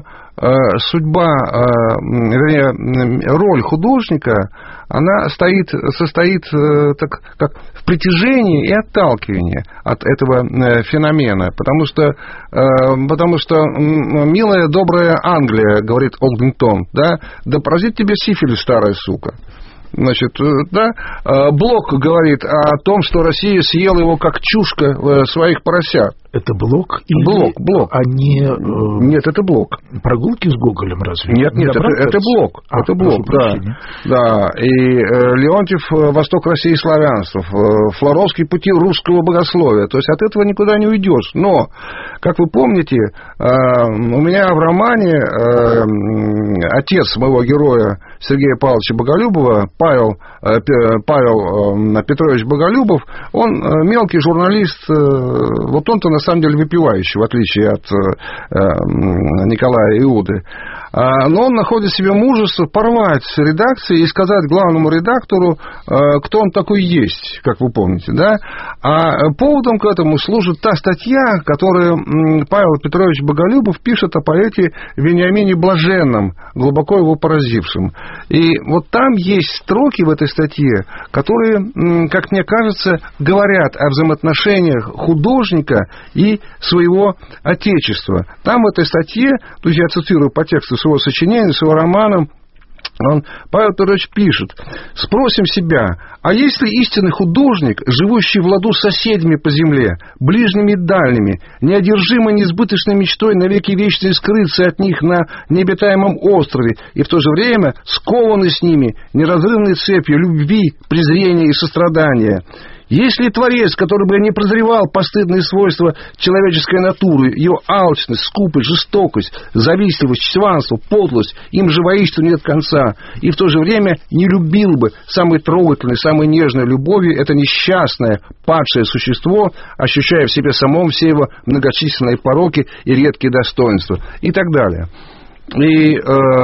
[SPEAKER 2] роль художника, она состоит так, как в притяжении и отталкивании от этого феномена, потому что милая, добрая Англия, говорит Олдингтон, да поразит тебе сифилис, старая сука. Значит, Блок говорит о том, что Россия съела его как чушка своих поросят.
[SPEAKER 1] Это Блок?
[SPEAKER 2] Блок.
[SPEAKER 1] А не...
[SPEAKER 2] Нет, это Блок.
[SPEAKER 1] Прогулки с Гоголем разве?
[SPEAKER 2] Нет, это Блок. Это Блок, да. И Леонтьев «Восток России и славянства», Флоровский «Пути русского богословия». То есть от этого никуда не уйдешь. Но, как вы помните, у меня в романе отец моего героя Сергея Павловича Боголюбова, Павел Петрович Боголюбов, он мелкий журналист, он-то на самом деле выпивающий, в отличие от Николая Иуды. Но он находит в себе мужество порвать с редакцией и сказать главному редактору, кто он такой есть, как вы помните, да? А поводом к этому служит та статья, которую Павел Петрович Боголюбов пишет о поэте Вениамине Блаженном, глубоко его поразившем. И там есть строки в этой статье, которые, как мне кажется, говорят о взаимоотношениях художника и своего отечества. Там в этой статье, то есть я цитирую по тексту своего сочинения, своего романа, Павел Петрович пишет: спросим себя, а есть ли истинный художник, живущий в ладу с соседями по земле, ближними и дальними, неодержимый несбыточной мечтой навеки вечной скрыться от них на необитаемом острове и в то же время скованный с ними неразрывной цепью любви, презрения и сострадания? Есть ли творец, который бы не прозревал постыдные свойства человеческой натуры, ее алчность, скупость, жестокость, завистливость, чванство, подлость, им же воистину нет конца, и в то же время не любил бы самой трогательной, самой нежной любовью это несчастное, падшее существо, ощущая в себе самом все его многочисленные пороки и редкие достоинства, и так далее. И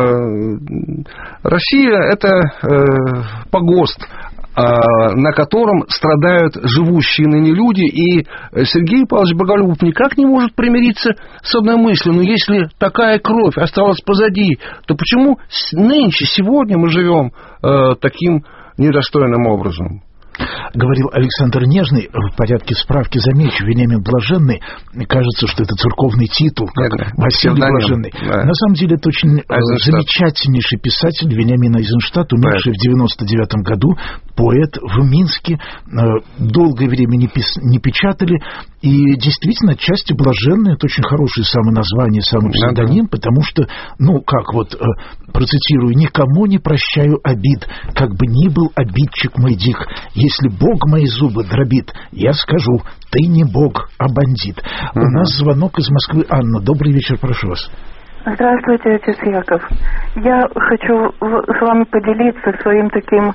[SPEAKER 2] Россия – это погост, на котором страдают живущие ныне люди, и Сергей Павлович Боголюбов никак не может примириться с одной мыслью: но если такая кровь осталась позади, то почему нынче, сегодня мы живем таким недостойным образом?
[SPEAKER 1] Говорил Александр Нежный. В порядке справки замечу: Вениамин Блаженный. Кажется, что это церковный титул, как Василий Блаженный. Да. На самом деле это очень замечательнейший писатель Вениамин Айзенштадт, умерший в 99 году, поэт в Минске. Долгое время не печатали. И действительно, «Части блаженные» — это очень хорошее самоназвание, самый псевдоним, потому что, процитирую: «Никому не прощаю обид, как бы ни был обидчик мой дик. Если Бог мои зубы дробит, я скажу: ты не Бог, а бандит». У нас звонок из Москвы. Анна, добрый вечер, прошу вас.
[SPEAKER 10] Здравствуйте, отец Яков. Я хочу с вами поделиться своим таким,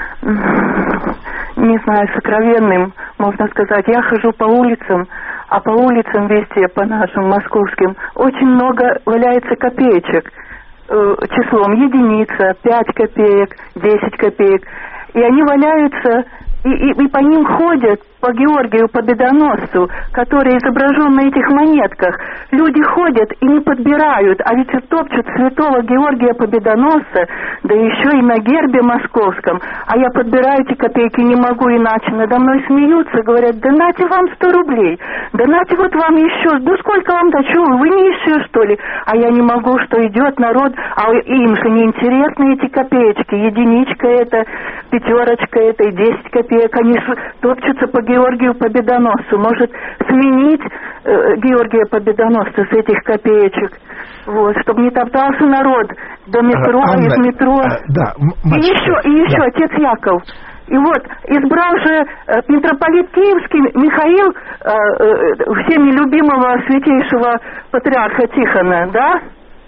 [SPEAKER 10] не знаю, сокровенным, можно сказать. Я хожу по улицам, а по улицам везде, по нашим московским, очень много валяется копеечек. Числом единица, 5 копеек, 10 копеек. И они валяются, и по ним ходят, по Георгию Победоносцу, который изображен на этих монетках. Люди ходят и не подбирают, а ведь топчут святого Георгия Победоносца, да еще и на гербе московском. А я подбираю эти копейки, не могу иначе. Надо мной смеются, говорят: да нате вам 100 рублей, да нате вот вам еще, да сколько вам дачу, вы нищие, что ли? А я не могу, что идет народ, а им же не интересны эти копеечки, единичка это, пятерочка это и 10 копеек, они топчутся по Георгию Победоносцу. Может сменить Георгия Победоносца с этих копеечек, вот, чтобы не топтался народ до метро,
[SPEAKER 1] Анна,
[SPEAKER 10] из метро. И еще, отец Яков. И вот избрал же митрополит Киевский Михаил всеми любимого святейшего патриарха Тихона, да?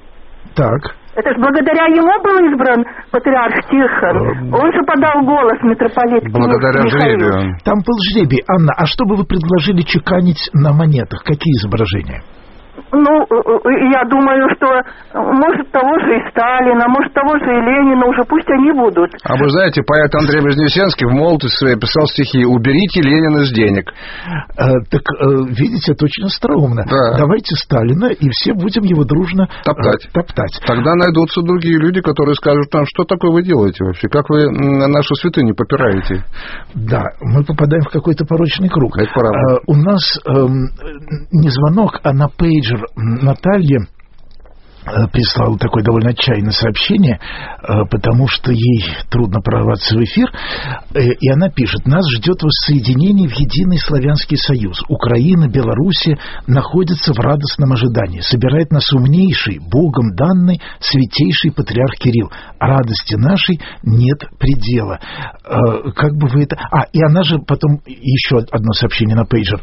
[SPEAKER 1] Так.
[SPEAKER 10] Это же благодаря ему был избран патриарх Тихон. Он же подал голос, митрополит
[SPEAKER 2] благодаря жребию.
[SPEAKER 1] Там был жребий. Анна, а что бы вы предложили чеканить на монетах? Какие изображения?
[SPEAKER 10] Ну, я думаю, что может того же и Сталина, может того же и Ленина, уже пусть они будут.
[SPEAKER 2] А вы знаете, поэт Андрей Вознесенский в молодости своей писал стихи: «Уберите Ленина с денег».
[SPEAKER 1] Видите, это очень остроумно.
[SPEAKER 2] Да.
[SPEAKER 1] Давайте Сталина, и все будем его дружно топтать.
[SPEAKER 2] Тогда найдутся другие люди, которые скажут нам: что такое вы делаете вообще, как вы нашу святыню попираете. Да,
[SPEAKER 1] мы попадаем в какой-то порочный круг.
[SPEAKER 2] Это правда.
[SPEAKER 1] У нас не звонок, а на пейджер Наталья прислала такое довольно отчаянное сообщение, потому что ей трудно прорваться в эфир, и она пишет: нас ждет воссоединение в единый славянский союз. Украина, Белоруссия находятся в радостном ожидании. Собирает нас умнейший, Богом данный, святейший патриарх Кирилл. Радости нашей нет предела. Как бы вы это... и она же потом еще одно сообщение на пейджер.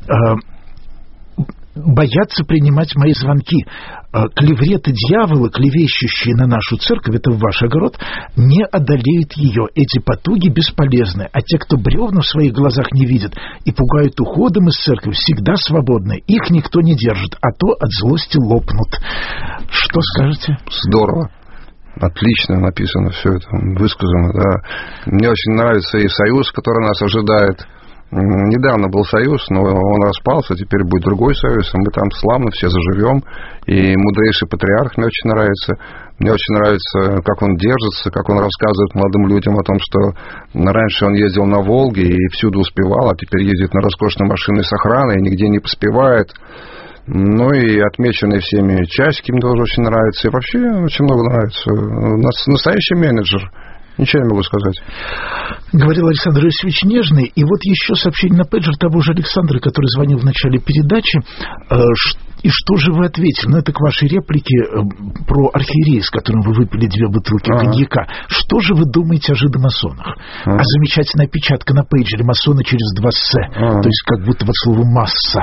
[SPEAKER 1] Боятся принимать мои звонки. Клевреты дьявола, клевещущие на нашу церковь, это в ваш огород, не одолеют ее. Эти потуги бесполезны. А те, кто бревна в своих глазах не видит и пугают уходом из церкви, всегда свободны. Их никто не держит, а то от злости лопнут. Что скажете?
[SPEAKER 2] Здорово. Отлично написано все это, высказано. Да. Мне очень нравится и союз, который нас ожидает. Недавно был союз, но он распался, теперь будет другой союз, и мы там славно все заживем. И мудрейший патриарх мне очень нравится. Мне очень нравится, как он держится, как он рассказывает молодым людям о том, что раньше он ездил на Волге и всюду успевал, а теперь ездит на роскошной машине с охраной и нигде не поспевает. Ну и отмеченные всеми часики мне тоже очень нравятся. И вообще очень много нравится. Настоящий менеджер. Ничего не могу сказать.
[SPEAKER 1] Говорил Александр Иосифович Нежный. И вот еще сообщение на пейджер того же Александра, который звонил в начале передачи. И что же вы ответили? Ну, это к вашей реплике про архиерея, с которым вы выпили 2 бутылки коньяка. Что же вы думаете о жидомасонах? А замечательная опечатка на пейджере: масоны через 2 «с». То есть как будто вот слово «масса».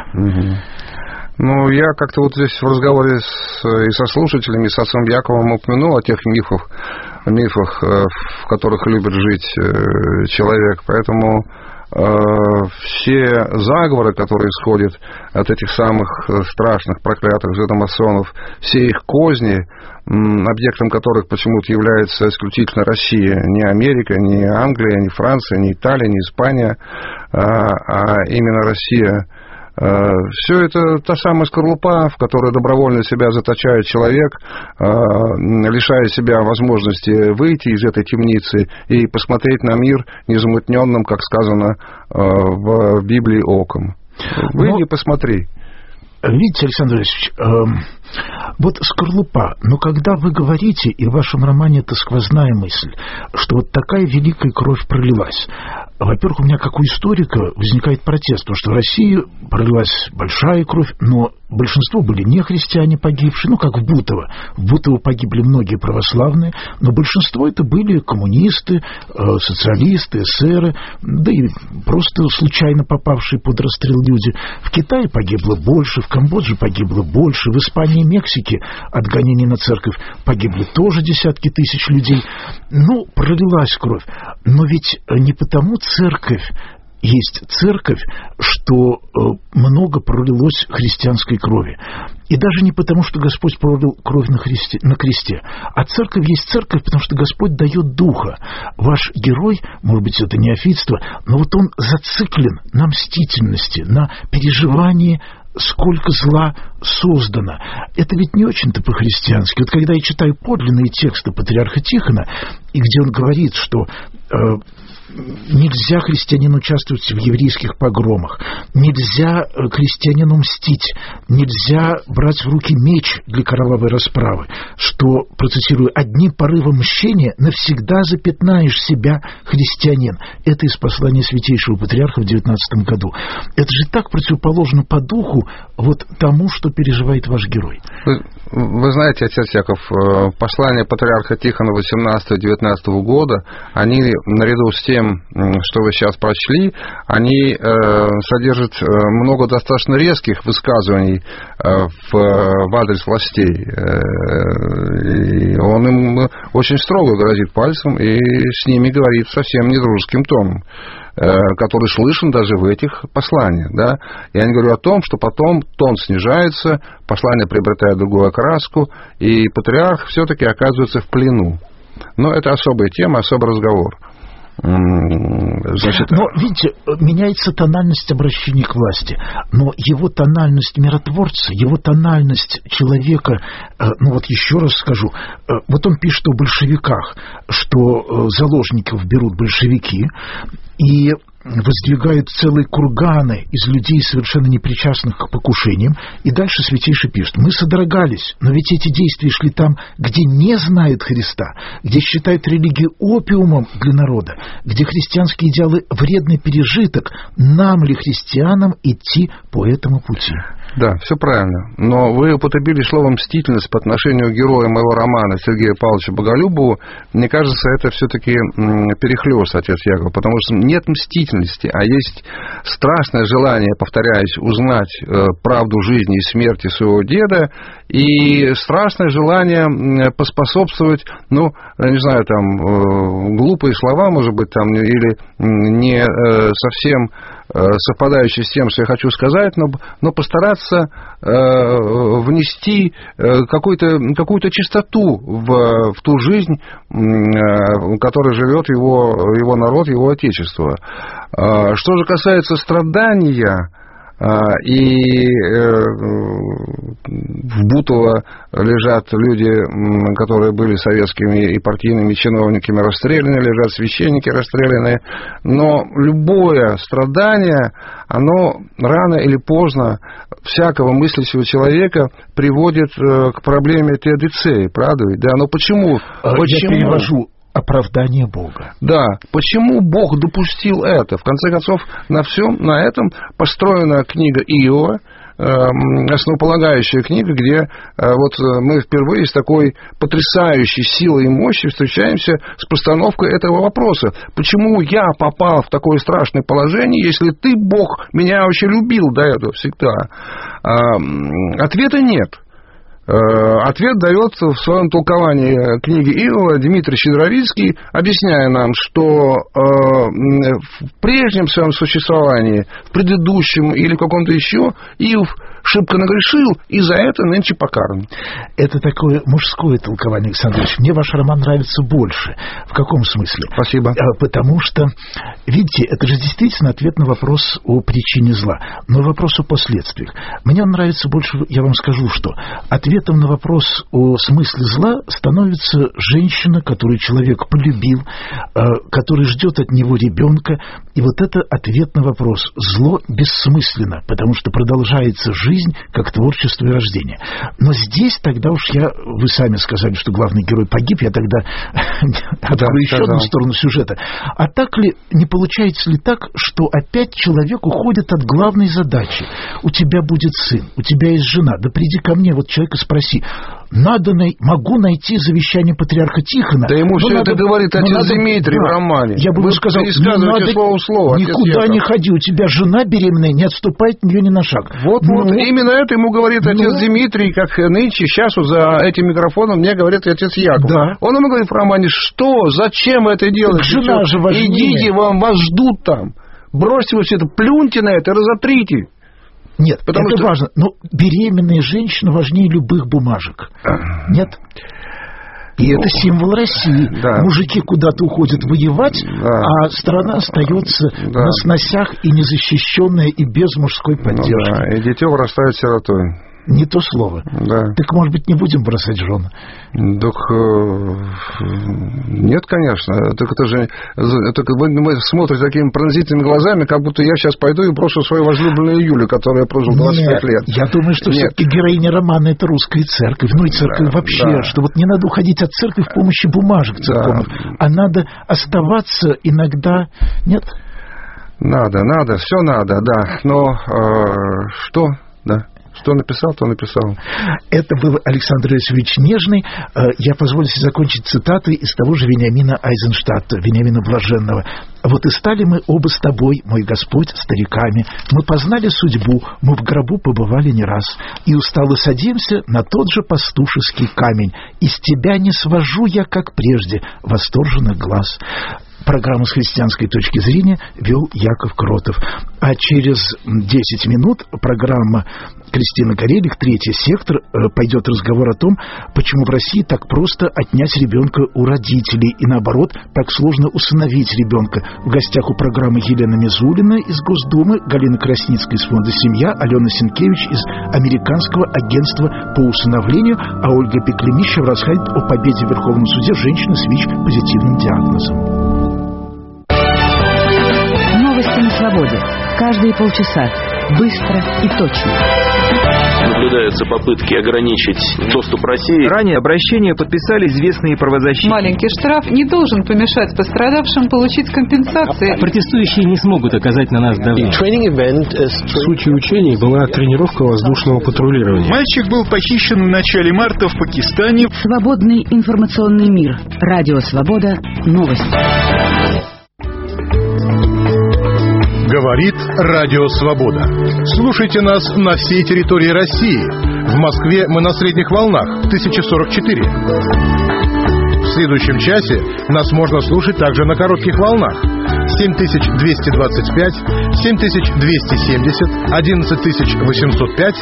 [SPEAKER 2] Ну, я как-то вот здесь в разговоре и со слушателями, и с отцом Яковом упомянул о тех мифах, в которых любит жить человек. Поэтому все заговоры, которые исходят от этих самых страшных, проклятых жидомасонов, все их козни, объектом которых почему-то является исключительно Россия, не Америка, не Англия, не Франция, не Италия, не Испания, а именно Россия. Все это та самая скорлупа, в которой добровольно себя заточает человек, лишая себя возможности выйти из этой темницы и посмотреть на мир незамутненным, как сказано в Библии, оком. Выйди и посмотри.
[SPEAKER 1] Видите, Александр Иосифович, вот скорлупа, но когда вы говорите, и в вашем романе это сквозная мысль, что вот такая великая кровь пролилась, во-первых, у меня, как у историка, возникает протест, потому что в России пролилась большая кровь, но большинство были не христиане погибшие, ну, как в Бутово. В Бутово погибли многие православные, но большинство это были коммунисты, социалисты, эсеры, да и просто случайно попавшие под расстрел люди. В Китае погибло больше, в Камбодже погибло больше, в Испании и Мексике от гонений на церковь погибли тоже десятки тысяч людей. Ну, пролилась кровь. Но ведь не потому церковь есть церковь, что много пролилось христианской крови. И даже не потому, что Господь пролил кровь на кресте. А церковь есть церковь, потому что Господь дает духа. Ваш герой, может быть, это неофитство, но вот он зациклен на мстительности, на переживании, сколько зла создано. Это ведь не очень-то по-христиански. Вот когда я читаю подлинные тексты патриарха Тихона, и где он говорит, что нельзя христианину участвовать в еврейских погромах, нельзя христианину мстить, нельзя брать в руки меч для кровавой расправы, что, процитирую, одним порывом мщения навсегда запятнаешь себя, христианин. Это из послания Святейшего Патриарха в 19 году. Это же так противоположно по духу вот тому, что переживает ваш герой.
[SPEAKER 2] Вы знаете, отец Яков, послания Патриарха Тихона 18-19 года, они наряду с тем, что вы сейчас прочли, они содержат много достаточно резких высказываний в адрес властей. И он им очень строго грозит пальцем и с ними говорит совсем недружеским тоном, который слышен даже в этих посланиях. Да? Я не говорю о том, что потом тон снижается, послание приобретает другую окраску, и патриарх все-таки оказывается в плену. Но это особая тема, особый разговор. Значит,
[SPEAKER 1] но, видите, меняется тональность обращения к власти, но его тональность миротворца, его тональность человека, ну вот еще раз скажу, вот он пишет о большевиках, что заложников берут большевики и воздвигают целые курганы из людей, совершенно непричастных к покушениям. И дальше Святейший пишет: мы содрогались, но ведь эти действия шли там, где не знают Христа, где считают религию опиумом для народа, где христианские идеалы вредный пережиток. Нам ли, христианам, идти по этому пути?
[SPEAKER 2] Да, все правильно. Но вы употребили слово «мстительность» по отношению к герою моего романа Сергею Павловичу Боголюбову. Мне кажется, это все-таки перехлёст, отец Яков, потому что нет мстительности, а есть страстное желание, повторяюсь, узнать правду жизни и смерти своего деда, и страстное желание поспособствовать, ну, я не знаю, там, глупые слова, может быть, там, или не совсем совпадающие с тем, что я хочу сказать, но постараться внести какую-то чистоту в ту жизнь, в которой живет его народ, его отечество. Что же касается страдания, И в Бутово лежат люди, которые были советскими и партийными чиновниками, расстреляны, лежат священники расстреляны. Но любое страдание, оно рано или поздно всякого мыслящего человека приводит к проблеме теодицеи, правда ведь? Да, но почему?
[SPEAKER 1] Я перевожу. Оправдание Бога.
[SPEAKER 2] Да. Почему Бог допустил это? В конце концов, на всем на этом построена книга Иова, основополагающая книга, где вот мы впервые с такой потрясающей силой и мощью встречаемся с постановкой этого вопроса. Почему я попал в такое страшное положение, если ты, Бог, меня очень любил до этого всегда? Ответа нет. Ответ дает в своем толковании книги Иова Дмитрий Щедровицкий, объясняя нам, что в прежнем своем существовании, в предыдущем или в каком-то еще, Иов шибко нагрешил и за это нынче покаран.
[SPEAKER 1] Это такое мужское толкование, Александр Ильич. Мне ваш роман нравится больше. В каком смысле?
[SPEAKER 2] Спасибо.
[SPEAKER 1] Потому что, видите, это же действительно ответ на вопрос о причине зла, но вопрос о последствиях. Мне он нравится больше, я вам скажу, что ответом на вопрос о смысле зла становится женщина, которую человек полюбил, который ждет от него ребенка. И вот это ответ на вопрос. Зло бессмысленно, потому что продолжается жизнь как творчество и рождение. Но здесь тогда уж вы сами сказали, что главный герой погиб, я тогда открою еще одну сторону сюжета. А так ли, не получается ли так, что опять человек уходит от главной задачи? У тебя будет сын, у тебя есть жена, да приди ко мне, вот человека спроси. Могу найти завещание патриарха Тихона.
[SPEAKER 2] Да ему все это говорит отец Дмитрий в романе.
[SPEAKER 1] Я бы сказал,
[SPEAKER 2] слово,
[SPEAKER 1] никуда не ходи, у тебя жена беременная, не отступает от нее ни на шаг.
[SPEAKER 2] Вот именно это ему говорит отец Дмитрий, как нынче, сейчас вот за этим микрофоном мне говорит отец Яков.
[SPEAKER 1] Да.
[SPEAKER 2] Он ему говорит в романе, что, зачем вы это делаете?
[SPEAKER 1] Жена же важнее.
[SPEAKER 2] Идите, вас ждут там. Бросьте вы все это, плюньте на это, разотрите.
[SPEAKER 1] Нет, потому это важно. Но беременная женщина важнее любых бумажек. Нет? И это символ России.
[SPEAKER 2] Да.
[SPEAKER 1] Мужики куда-то уходят воевать, а страна остается на сносях и незащищенная, и без мужской поддержки.
[SPEAKER 2] И дитё вырастает сиротой.
[SPEAKER 1] Не то слово.
[SPEAKER 2] Да.
[SPEAKER 1] Так, может быть, не будем бросать жен?
[SPEAKER 2] Так нет, конечно. Так это же вы смотрите такими пронзительными глазами, как будто я сейчас пойду и брошу свою возлюбленную Юлю, которая прожил 25 лет.
[SPEAKER 1] Я думаю, что все-таки героиня романа — это русская церковь. Ну и церковь вообще. Что вот не надо уходить от церкви в помощи бумажек церковных, а надо оставаться иногда... Нет?
[SPEAKER 2] Надо, все надо, да. Но что? Да. Что написал, то написал.
[SPEAKER 1] Это был Александр Иосифович Нежный. Я позволю себе закончить цитатой из того же Вениамина Айзенштадта, Вениамина Блаженного. «Вот и стали мы оба с тобой, мой Господь, стариками. Мы познали судьбу, мы в гробу побывали не раз. И устало садимся на тот же пастушеский камень. Из тебя не свожу я, как прежде, восторженных глаз». Программу с христианской точки зрения вел Яков Кротов. А через 10 минут программа Кристины Карелик, третий сектор, пойдет разговор о том, почему в России так просто отнять ребенка у родителей и, наоборот, так сложно усыновить ребенка. В гостях у программы Елена Мизулина из Госдумы, Галина Красницкая из фонда «Семья», Алена Сенкевич из Американского агентства по усыновлению, а Ольга Пеклемищева расскажет о победе в Верховном суде женщины с ВИЧ-позитивным диагнозом.
[SPEAKER 3] Новости на свободе. Каждые полчаса. Быстро и точно.
[SPEAKER 11] Наблюдаются попытки ограничить доступ России.
[SPEAKER 12] Ранее обращение подписали известные правозащитники.
[SPEAKER 13] Маленький штраф не должен помешать пострадавшим получить компенсации.
[SPEAKER 14] Протестующие не смогут оказать на нас давление.
[SPEAKER 15] Сутью учений была тренировка воздушного патрулирования.
[SPEAKER 16] Мальчик был похищен в начале марта в Пакистане.
[SPEAKER 3] Свободный информационный мир. Радио Свобода. Новости.
[SPEAKER 17] Говорит Радио Свобода. Слушайте нас на всей территории России. В Москве мы на средних волнах 1044. В следующем часе нас можно слушать также на коротких волнах 7225, 7270, 11805,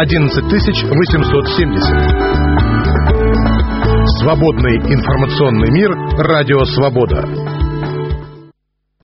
[SPEAKER 17] 11870. Свободный информационный мир. Радио Свобода.